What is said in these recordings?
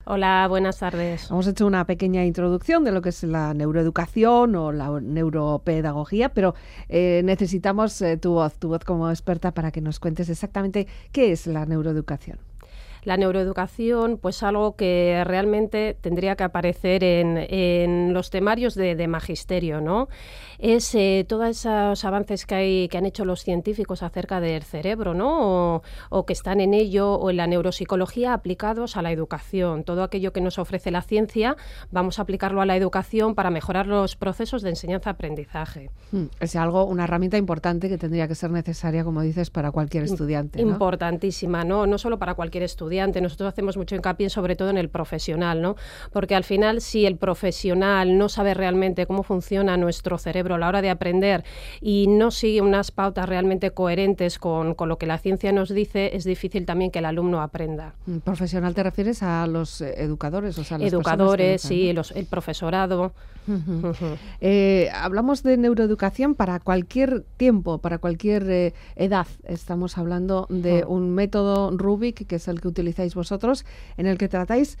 Hola, buenas tardes. Hemos hecho una pequeña introducción de lo que es la neuroeducación o la neuropedagogía, pero necesitamos tu voz como experta para que nos cuentes exactamente qué es la neuroeducación. La neuroeducación, pues algo que realmente tendría que aparecer en los temarios de magisterio, ¿no? Es todos esos avances que han hecho los científicos acerca del cerebro, ¿no? O que están en ello, o en la neuropsicología aplicados a la educación. Todo aquello que nos ofrece la ciencia, vamos a aplicarlo a la educación para mejorar los procesos de enseñanza-aprendizaje. Es algo, una herramienta importante que tendría que ser necesaria, como dices, para cualquier estudiante, ¿no? Importantísima, ¿no? No solo para cualquier estudiante. Nosotros hacemos mucho hincapié sobre todo en el profesional, ¿no? Porque al final, si el profesional no sabe realmente cómo funciona nuestro cerebro a la hora de aprender y no sigue unas pautas realmente coherentes con lo que la ciencia nos dice, es difícil también que el alumno aprenda. ¿Profesional te refieres a los educadores? O sea, las educadores, sí, ¿no? El profesorado. Hablamos de neuroeducación para cualquier tiempo, para cualquier edad. Estamos hablando de un método Rubik, que es el que utilizáis vosotros, en el que tratáis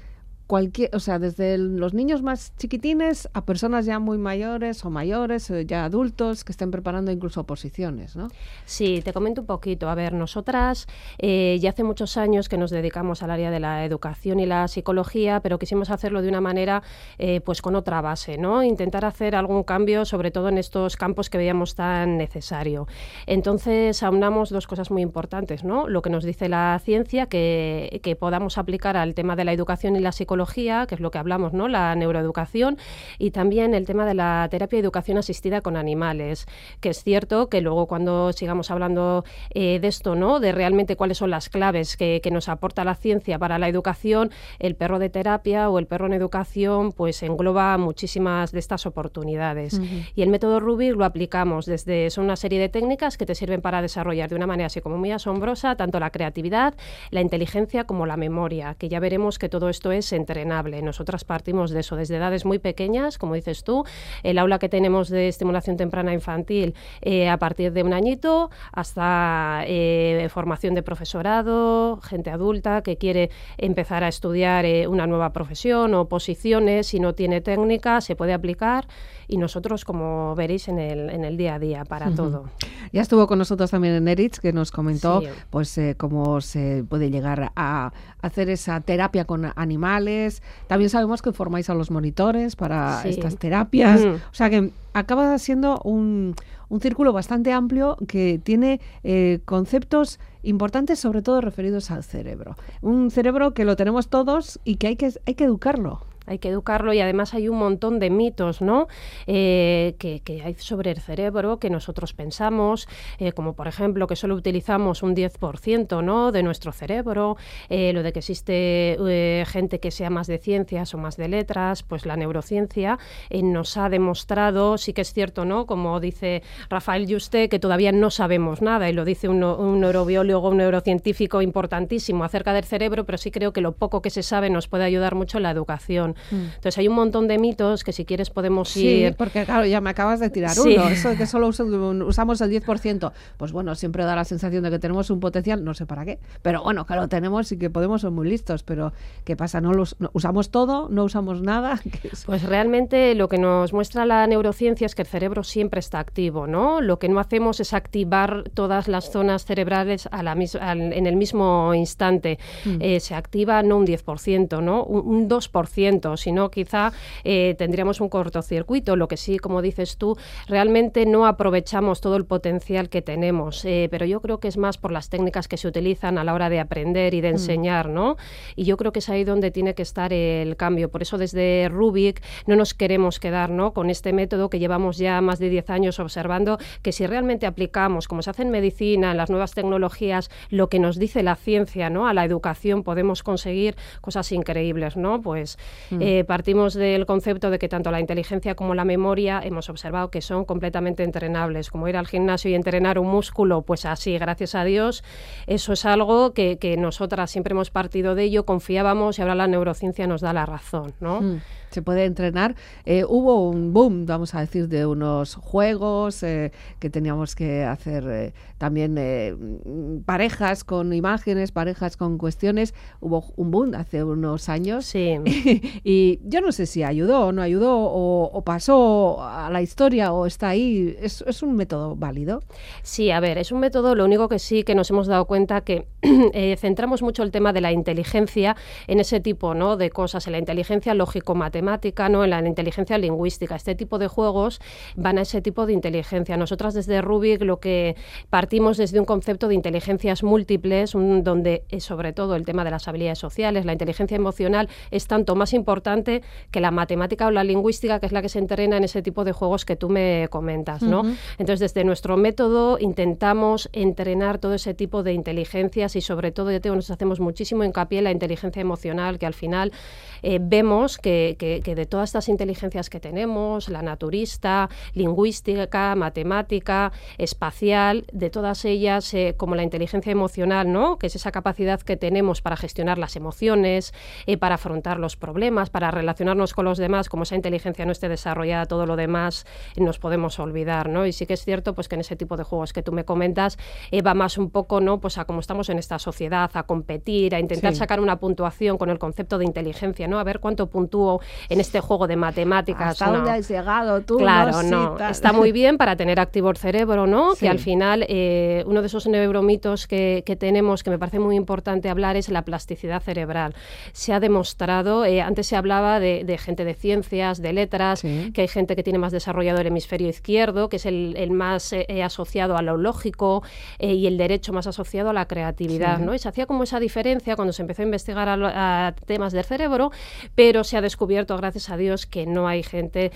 desde los niños más chiquitines a personas ya muy mayores o mayores, ya adultos, que estén preparando incluso oposiciones, ¿no? Sí, te comento un poquito. A ver, nosotras ya hace muchos años que nos dedicamos al área de la educación y la psicología, pero quisimos hacerlo de una manera pues con otra base, ¿no? Intentar hacer algún cambio, sobre todo en estos campos que veíamos tan necesario. Entonces, aunamos dos cosas muy importantes, ¿no? Lo que nos dice la ciencia, que podamos aplicar al tema de la educación y la psicología, que es lo que hablamos, ¿no? La neuroeducación, y también el tema de la terapia y educación asistida con animales, que es cierto que luego cuando sigamos hablando de esto, ¿no? De realmente cuáles son las claves que nos aporta la ciencia para la educación, el perro de terapia o el perro en educación pues engloba muchísimas de estas oportunidades. Y el método Rubik lo aplicamos son una serie de técnicas que te sirven para desarrollar de una manera así como muy asombrosa tanto la creatividad, la inteligencia como la memoria, que ya veremos que todo esto es entrenable. Nosotras partimos de eso, desde edades muy pequeñas, como dices tú, el aula que tenemos de estimulación temprana infantil a partir de 1 añito hasta formación de profesorado, gente adulta que quiere empezar a estudiar una nueva profesión o posiciones, si no tiene técnica, se puede aplicar, y nosotros, como veréis, en el día a día, para todo. Ya estuvo con nosotros también Neritz, que nos comentó sí, pues cómo se puede llegar a hacer esa terapia con animales. También sabemos que formáis a los monitores para estas terapias. O sea que acaba siendo un círculo bastante amplio que tiene conceptos importantes, sobre todo referidos al cerebro. Un cerebro que lo tenemos todos y que hay que educarlo. Hay que educarlo, y además hay un montón de mitos, ¿no? Que hay sobre el cerebro que nosotros pensamos, como por ejemplo que solo utilizamos un 10%, ¿no? De nuestro cerebro, lo de que existe gente que sea más de ciencias o más de letras. Pues la neurociencia nos ha demostrado, sí que es cierto, ¿no? Como dice Rafael Yuste, que todavía no sabemos nada, y lo dice un neurobiólogo, un neurocientífico importantísimo acerca del cerebro, pero sí creo que lo poco que se sabe nos puede ayudar mucho en la educación. Entonces hay un montón de mitos que si quieres podemos ir... Sí, porque claro, ya me acabas de tirar uno, eso de que solo usamos el 10%, pues bueno, siempre da la sensación de que tenemos un potencial, no sé para qué, pero bueno, que lo tenemos y que podemos ser muy listos, pero ¿qué pasa? ¿No usamos todo? ¿No usamos nada? Pues realmente lo que nos muestra la neurociencia es que el cerebro siempre está activo, ¿no? Lo que no hacemos es activar todas las zonas cerebrales en el mismo instante. Se activa no un 10%, ¿no? Un 2%. Si no, quizá tendríamos un cortocircuito. Lo que sí, como dices tú, realmente no aprovechamos todo el potencial que tenemos, pero yo creo que es más por las técnicas que se utilizan a la hora de aprender y de enseñar, ¿no? Y yo creo que es ahí donde tiene que estar el cambio. Por eso desde Rubik no nos queremos quedar, ¿no? Con este método que llevamos ya más de 10 años observando, que si realmente aplicamos, como se hace en medicina, en las nuevas tecnologías, lo que nos dice la ciencia, ¿no? A la educación, podemos conseguir cosas increíbles, ¿no? Pues Partimos del concepto de que tanto la inteligencia como la memoria hemos observado que son completamente entrenables. Como ir al gimnasio y entrenar un músculo, pues así, gracias a Dios, eso es algo que nosotras siempre hemos partido de ello, confiábamos y ahora la neurociencia nos da la razón, ¿no? Se puede entrenar. Hubo un boom, vamos a decir, de unos juegos que teníamos que hacer también parejas con imágenes, parejas con cuestiones. Hubo un boom hace unos años. Sí. Y yo no sé si ayudó o no ayudó o pasó a la historia o está ahí. ¿Es un método válido? Sí, a ver, es un método, lo único que sí que nos hemos dado cuenta que centramos mucho el tema de la inteligencia en ese tipo, ¿no?, de cosas, en la inteligencia lógico-matemática, ¿no?, en la inteligencia lingüística. Este tipo de juegos van a ese tipo de inteligencia. Nosotras desde Rubik lo que partimos desde un concepto de inteligencias múltiples, donde sobre todo el tema de las habilidades sociales, la inteligencia emocional es tanto más importante que la matemática o la lingüística, que es la que se entrena en ese tipo de juegos que tú me comentas, ¿no? Entonces, desde nuestro método intentamos entrenar todo ese tipo de inteligencias y sobre todo, nos hacemos muchísimo hincapié en la inteligencia emocional, que al final vemos que de todas estas inteligencias que tenemos, la naturista, lingüística, matemática, espacial, de todas ellas, como la inteligencia emocional, ¿no?, que es esa capacidad que tenemos para gestionar las emociones, para afrontar los problemas, para relacionarnos con los demás, como esa inteligencia no esté desarrollada, todo lo demás nos podemos olvidar, ¿no? Y sí que es cierto pues que en ese tipo de juegos que tú me comentas va más un poco, ¿no?, pues a cómo estamos en esta sociedad, a competir, a intentar sacar una puntuación con el concepto de inteligencia, ¿no? A ver cuánto puntúo en este juego de matemáticas. ¿Hasta dónde has llegado tú? Claro, no. Está muy bien para tener activo el cerebro, ¿no? Sí. Que al final uno de esos neuromitos que tenemos, que me parece muy importante hablar, es la plasticidad cerebral. Se ha demostrado, antes se hablaba de gente de ciencias, de letras, que hay gente que tiene más desarrollado el hemisferio izquierdo, que es el más asociado a lo lógico, y el derecho más asociado a la creatividad, ¿no? Y se hacía como esa diferencia cuando se empezó a investigar a temas del cerebro, pero se ha descubierto, gracias a Dios, que no hay gente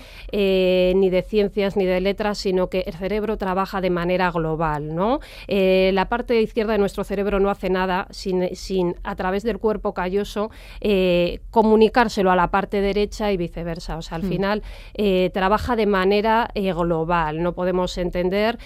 ni de ciencias ni de letras, sino que el cerebro trabaja de manera global, ¿no? La parte izquierda de nuestro cerebro no hace nada sin a través del cuerpo calloso comunicárselo a la parte derecha y viceversa. O sea, al final trabaja de manera global. No podemos entender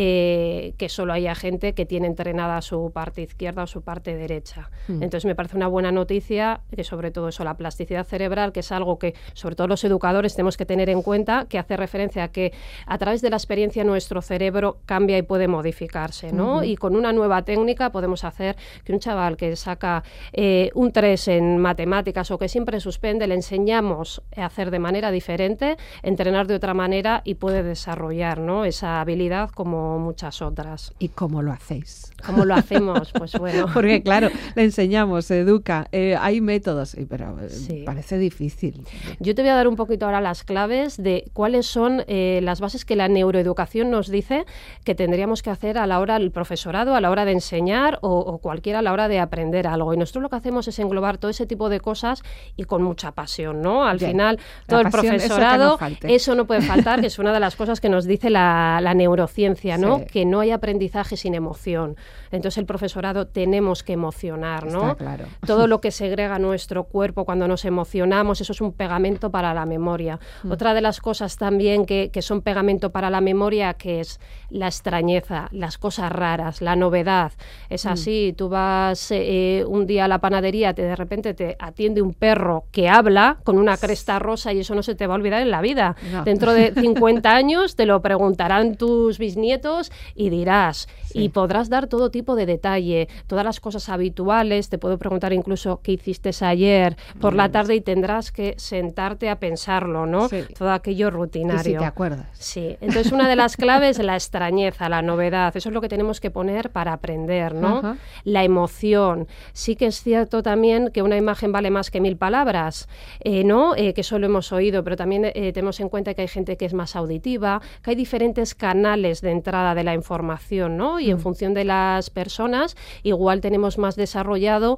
que solo haya gente que tiene entrenada su parte izquierda o su parte derecha. Entonces me parece una buena noticia que sobre todo eso, la plasticidad cerebral, que es algo que sobre todo los educadores tenemos que tener en cuenta, que hace referencia a que a través de la experiencia nuestro cerebro cambia y puede modificarse, ¿no? Y con una nueva técnica podemos hacer que un chaval que saca un 3 en matemáticas o que siempre suspende, le enseñamos a hacer de manera diferente, entrenar de otra manera y puede desarrollar, ¿no?, esa habilidad como muchas otras. ¿Y cómo lo hacéis? ¿Cómo lo hacemos? Pues bueno. Porque claro, le enseñamos, se educa, hay métodos, pero parece difícil. Yo te voy a dar un poquito ahora las claves de cuáles son las bases que la neuroeducación nos dice que tendríamos que hacer a la hora del profesorado, a la hora de enseñar o cualquiera a la hora de aprender algo. Y nosotros lo que hacemos es englobar todo ese tipo de cosas y con mucha pasión, ¿no? Al final, todo el profesorado, eso no puede faltar, que es una de las cosas que nos dice la neurociencia, ¿no? Que no hay aprendizaje sin emoción. Entonces el profesorado tenemos que emocionar, ¿no? Está claro. Todo lo que segrega nuestro cuerpo cuando nos emocionamos, eso es un pegamento para la memoria. Otra de las cosas también que son pegamento para la memoria, que es la extrañeza, las cosas raras, la novedad. Es así, tú vas un día a la panadería, de repente te atiende un perro que habla con una cresta rosa y eso no se te va a olvidar en la vida. No. Dentro de 50 años te lo preguntarán tus bisnietos y dirás, y podrás dar todo tipo de detalle, todas las cosas habituales, te puedo preguntar incluso qué hiciste ayer por la tarde y tendrás que sentarte a pensarlo, ¿no? Todo aquello rutinario. Y si te acuerdas. Sí, entonces una de las claves es la extrañeza, la novedad, eso es lo que tenemos que poner para aprender, ¿no? La emoción. Sí que es cierto también que una imagen vale más que 1000 palabras, ¿no? Que eso lo hemos oído, pero también tenemos en cuenta que hay gente que es más auditiva, que hay diferentes canales de entrada de la información, ¿no? Y en función de las personas, igual tenemos más desarrollado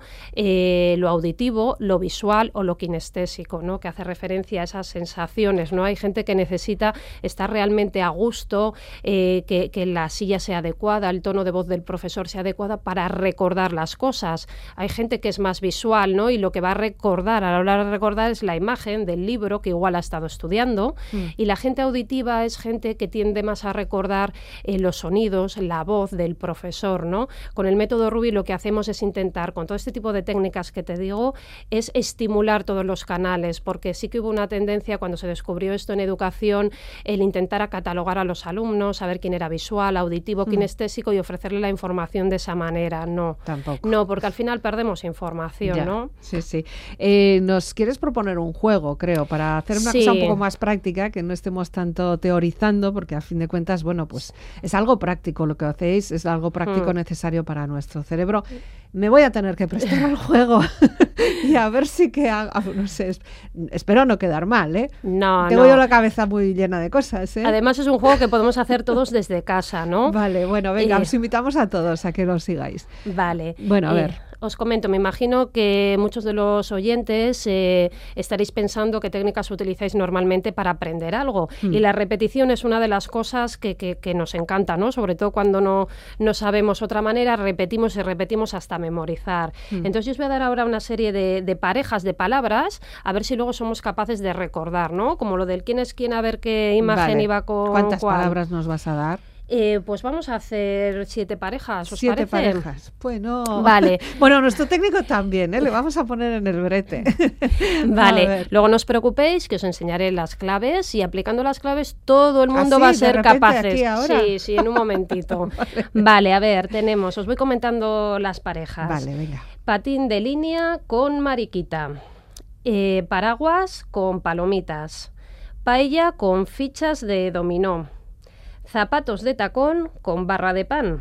lo auditivo, lo visual o lo kinestésico, ¿no? Que hace referencia a esas sensaciones, ¿no? Hay gente que necesita estar realmente a gusto, que la silla sea adecuada, el tono de voz del profesor sea adecuada para recordar las cosas. Hay gente que es más visual, ¿no? Y lo que va a recordar a la hora recordar es la imagen del libro que igual ha estado estudiando, y la gente auditiva es gente que tiende más a recordar los sonidos, la voz del profesor, ¿no? Con el método Ruby lo que hacemos es intentar, con todo este tipo de técnicas que te digo, es estimular todos los canales, porque sí que hubo una tendencia cuando se descubrió esto en educación, el intentar a catalogar a los alumnos, saber quién era visual, auditivo, kinestésico y ofrecerle la información de esa manera. No, tampoco. No, porque al final perdemos información, ¿no? Sí, sí. Nos quieres proponer un juego, creo, para hacer una cosa un poco más práctica, que no estemos tanto teorizando, porque a fin de cuentas, bueno, pues es algo práctico lo que hacéis, es algo práctico necesario para nuestro cerebro. Me voy a tener que prestar al juego y a ver si que hago, no sé, espero no quedar mal, ¿eh? No, Tengo yo la cabeza muy llena de cosas, ¿eh? Además es un juego que podemos hacer todos desde casa, ¿no? Vale, bueno, venga, os invitamos a todos a que lo sigáis. Vale. Bueno, a ver. Os comento, me imagino que muchos de los oyentes estaréis pensando qué técnicas utilizáis normalmente para aprender algo. Y la repetición es una de las cosas que nos encanta, ¿no? Sobre todo cuando no sabemos otra manera, repetimos y repetimos hasta memorizar. Entonces yo os voy a dar ahora una serie de parejas de palabras, a ver si luego somos capaces de recordar, ¿no? Como lo del quién es quién, a ver qué imagen iba con ¿Cuántas cuál. palabras nos vas a dar? Pues vamos a hacer 7 parejas, ¿os 7 parece? parejas. Bueno, vale. Bueno, nuestro técnico también, ¿eh? Le vamos a poner en el brete. Vale, luego no os preocupéis que os enseñaré las claves y aplicando las claves todo el mundo va a ser capaz. Sí, en un momentito. Vale, a ver, os voy comentando las parejas. Vale, venga. Patín de línea con mariquita. Paraguas con palomitas. Paella con fichas de dominó. Zapatos de tacón con barra de pan.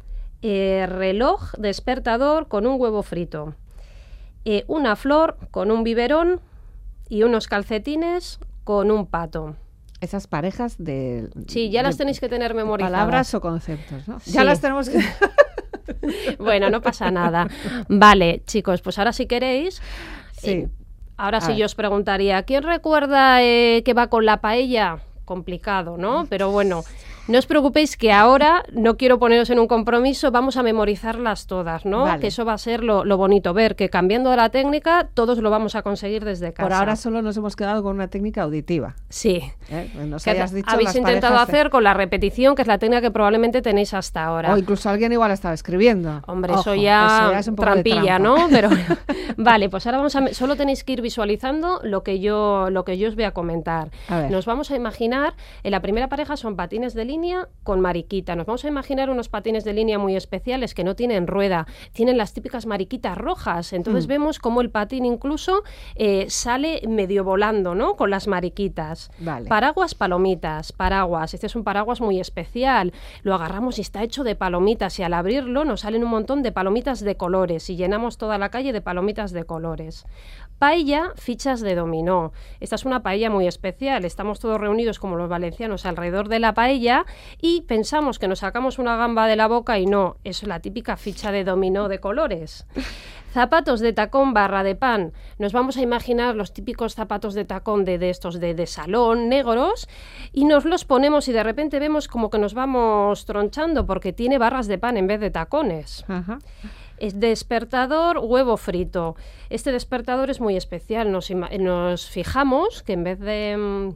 Reloj despertador con un huevo frito. Una flor con un biberón y unos calcetines con un pato. Esas parejas de... Sí, ya las tenéis que tener memorizadas. Palabras o conceptos, ¿no? Sí. Ya las tenemos que... Bueno, no pasa nada. Vale, chicos, pues ahora si queréis... Sí. Ahora sí yo os preguntaría, ¿quién recuerda que va con la paella? Complicado, ¿no? Pero bueno, no os preocupéis que ahora no quiero poneros en un compromiso, vamos a memorizarlas todas, ¿no? Vale. Que eso va a ser lo bonito, ver que cambiando la técnica todos lo vamos a conseguir desde casa. Por ahora solo nos hemos quedado con una técnica auditiva. Sí. Nos que hayas dicho habéis las intentado parejas hacer con la repetición, que es la técnica que probablemente tenéis hasta ahora. O incluso alguien igual estaba escribiendo. Hombre, Ojo, eso ya es un poco de trampilla, trampa. ¿no? Pero vale, pues ahora solo tenéis que ir visualizando lo que yo os voy a comentar. A ver. Nos vamos a imaginar, en la primera pareja son patines de línea con mariquita. Nos vamos a imaginar unos patines de línea muy especiales que no tienen rueda, tienen las típicas mariquitas rojas. Entonces vemos cómo el patín incluso sale medio volando, ¿no? Con las mariquitas. Vale. Paraguas, palomitas, paraguas. Este es un paraguas muy especial. Lo agarramos y está hecho de palomitas y al abrirlo nos salen un montón de palomitas de colores y llenamos toda la calle de palomitas de colores. Paella, fichas de dominó. Esta es una paella muy especial. Estamos todos reunidos como los valencianos alrededor de la paella y pensamos que nos sacamos una gamba de la boca y no, es la típica ficha de dominó de colores. Zapatos de tacón, barra de pan. Nos vamos a imaginar los típicos zapatos de tacón de estos de salón, negros, y nos los ponemos y de repente vemos como que nos vamos tronchando porque tiene barras de pan en vez de tacones. Ajá. Es despertador, huevo frito. Este despertador es muy especial. Nos fijamos que en vez de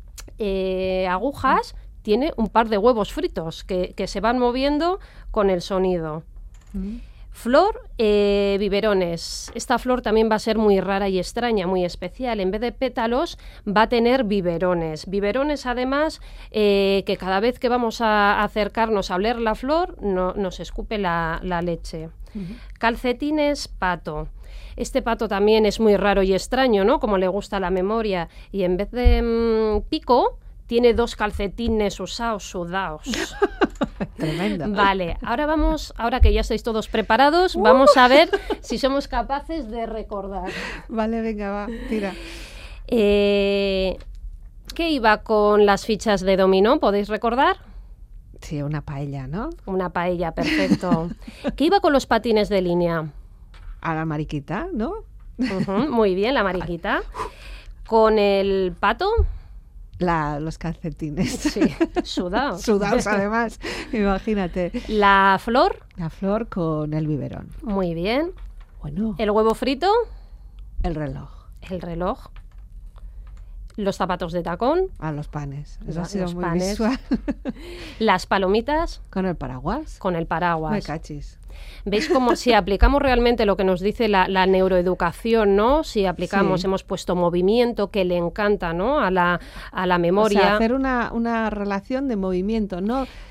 agujas tiene un par de huevos fritos que se van moviendo con el sonido. Flor, biberones. Esta flor también va a ser muy rara y extraña, muy especial. En vez de pétalos va a tener biberones. Biberones, además, que cada vez que vamos a acercarnos a oler la flor, nos escupe la leche. Calcetines, pato. Este pato también es muy raro y extraño, ¿no? Como le gusta la memoria. Y en vez de pico, tiene 2 calcetines usados, sudados. Tremendo. Vale, ahora que ya estáis todos preparados, vamos a ver si somos capaces de recordar. Vale, venga, va, tira. ¿Qué iba con las fichas de dominó? ¿Podéis recordar? Sí, una paella, ¿no? Una paella, perfecto. ¿Qué iba con los patines de línea? A la mariquita, ¿no? Muy bien, la mariquita. ¿Con el pato? Los calcetines. Sí, sudados. Sudados, además, imagínate. ¿La flor? La flor con el biberón. Muy bien. Bueno. ¿El huevo frito? El reloj. el reloj, los zapatos de tacón. Los panes. Eso ha Los sido muy panes. visual. Las palomitas. ¿Con el paraguas? Con el paraguas. Me cachis. ¿Veis cómo si aplicamos realmente lo que nos dice la neuroeducación, ¿no? Si aplicamos, hemos puesto movimiento, que le encanta, ¿no? A la memoria. O sea, hacer una relación de movimiento,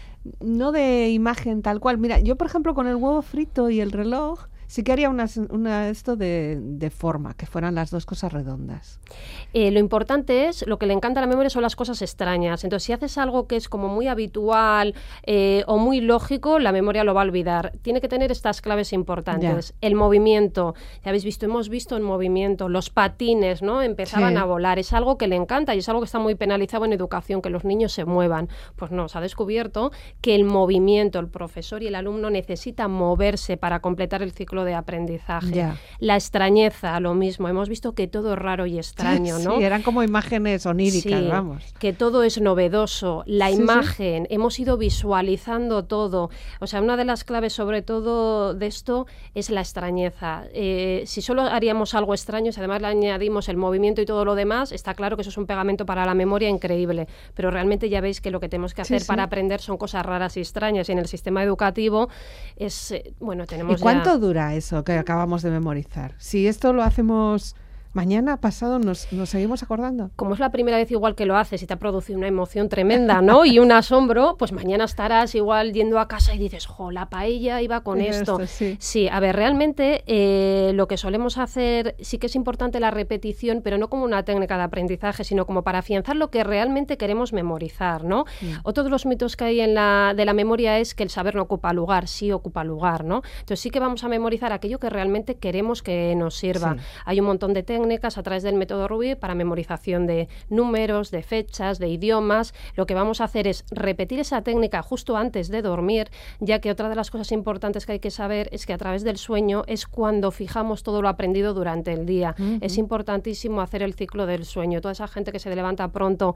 no de imagen tal cual. Mira, yo por ejemplo con el huevo frito y el reloj sí que haría esto de forma, que fueran las dos cosas redondas. Lo importante es, lo que le encanta a la memoria son las cosas extrañas. Entonces, si haces algo que es como muy habitual o muy lógico, la memoria lo va a olvidar. Tiene que tener estas claves importantes. El movimiento, ya habéis visto, hemos visto en movimiento, los patines, ¿no? Empezaban a volar. Es algo que le encanta y es algo que está muy penalizado en educación, que los niños se muevan. Pues no, se ha descubierto que el movimiento, el profesor y el alumno necesitan moverse para completar el ciclo de aprendizaje. La extrañeza, lo mismo. Hemos visto que todo es raro y extraño, ¿no? Sí, eran como imágenes oníricas, vamos. Que todo es novedoso. La imagen, hemos ido visualizando todo. O sea, una de las claves sobre todo de esto es la extrañeza. Si solo haríamos algo extraño, si además le añadimos el movimiento y todo lo demás, está claro que eso es un pegamento para la memoria increíble. Pero realmente ya veis que lo que tenemos que hacer para aprender son cosas raras y extrañas. Y en el sistema educativo es, tenemos ¿Y cuánto dura eso que acabamos de memorizar? Si esto lo hacemos mañana, pasado, nos seguimos acordando. Como es la primera vez igual que lo haces y te ha producido una emoción tremenda, ¿no? Y un asombro, pues mañana estarás igual yendo a casa y dices, jo, la paella iba con esto. Sí, a ver, realmente lo que solemos hacer, sí que es importante la repetición, pero no como una técnica de aprendizaje, sino como para afianzar lo que realmente queremos memorizar, ¿no? Otro de los mitos que hay de la memoria es que el saber no ocupa lugar, sí ocupa lugar, ¿no? Entonces sí que vamos a memorizar aquello que realmente queremos que nos sirva. Hay un montón de técnicas a través del método Rubik para memorización de números, de fechas, de idiomas. Lo que vamos a hacer es repetir esa técnica justo antes de dormir, ya que otra de las cosas importantes que hay que saber es que a través del sueño es cuando fijamos todo lo aprendido durante el día. Es importantísimo hacer el ciclo del sueño. Toda esa gente que se levanta pronto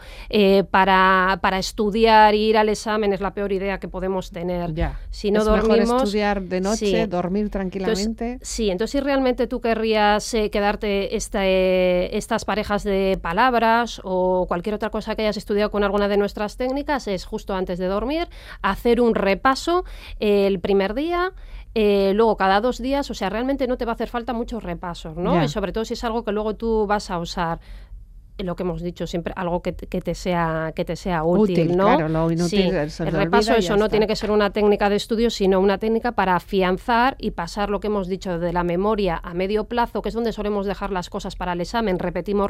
para estudiar e ir al examen es la peor idea que podemos tener. Si no dormimos, mejor estudiar de noche, dormir tranquilamente. Entonces si realmente tú querrías quedarte estas parejas de palabras o cualquier otra cosa que hayas estudiado con alguna de nuestras técnicas, es justo antes de dormir, hacer un repaso el primer día, luego cada 2 días, o sea, realmente no te va a hacer falta muchos repasos, ¿no? Y sobre todo si es algo que luego tú vas a usar. Lo que hemos dicho siempre, algo que te sea útil, ¿no? Claro, lo inútil el repaso, eso no tiene que ser una técnica de estudio, sino una técnica para afianzar y pasar lo que hemos dicho de la memoria a medio plazo, que es donde solemos dejar las cosas para el examen. Repetimos,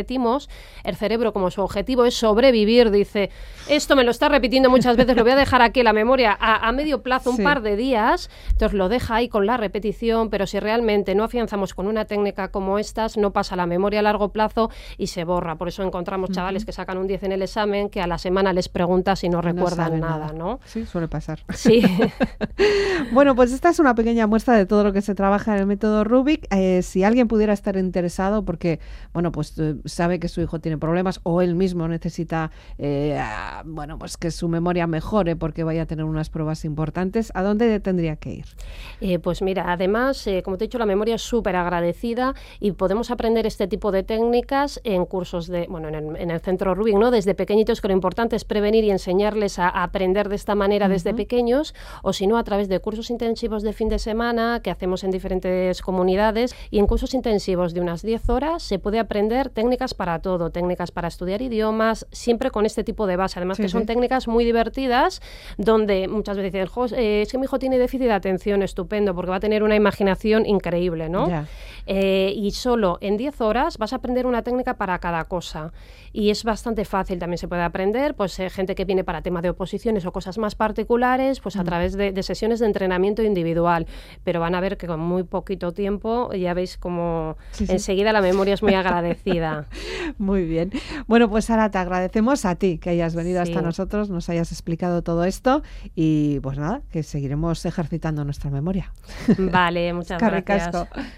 el cerebro, como su objetivo es sobrevivir, dice, esto me lo está repitiendo muchas veces, lo voy a dejar aquí en la memoria a medio plazo, un par de días, entonces lo deja ahí con la repetición, pero si realmente no afianzamos con una técnica como estas, no pasa la memoria a largo plazo y se borra. Por eso encontramos chavales que sacan un 10 en el examen, que a la semana les preguntas y no recuerdan nada, ¿no? Sí, suele pasar. Sí. Bueno, pues esta es una pequeña muestra de todo lo que se trabaja en el método Rubik. Si alguien pudiera estar interesado porque, bueno, pues sabe que su hijo tiene problemas o él mismo necesita, pues que su memoria mejore porque vaya a tener unas pruebas importantes, ¿a dónde tendría que ir? Pues mira, además, como te he dicho, la memoria es súper agradecida y podemos aprender este tipo de técnicas en cursos en el centro Rubik, ¿no? Desde pequeñitos, que lo importante es prevenir y enseñarles a aprender de esta manera desde pequeños, o si no, a través de cursos intensivos de fin de semana que hacemos en diferentes comunidades, y en cursos intensivos de unas 10 horas se puede aprender técnicas para todo, técnicas para estudiar idiomas, siempre con este tipo de base, además que son técnicas muy divertidas, donde muchas veces dicen, es que mi hijo tiene déficit de atención, estupendo, porque va a tener una imaginación increíble, ¿no? Y solo en 10 horas vas a aprender una técnica para cada cosa, y es bastante fácil, también se puede aprender, pues gente que viene para tema de oposiciones o cosas más particulares, pues a través de sesiones de entrenamiento individual, pero van a ver que con muy poquito tiempo ya veis como enseguida la memoria es muy agradecida. Muy bien. Bueno, pues Sara, te agradecemos a ti que hayas venido hasta nosotros, nos hayas explicado todo esto y pues nada, que seguiremos ejercitando nuestra memoria. Vale, muchas gracias.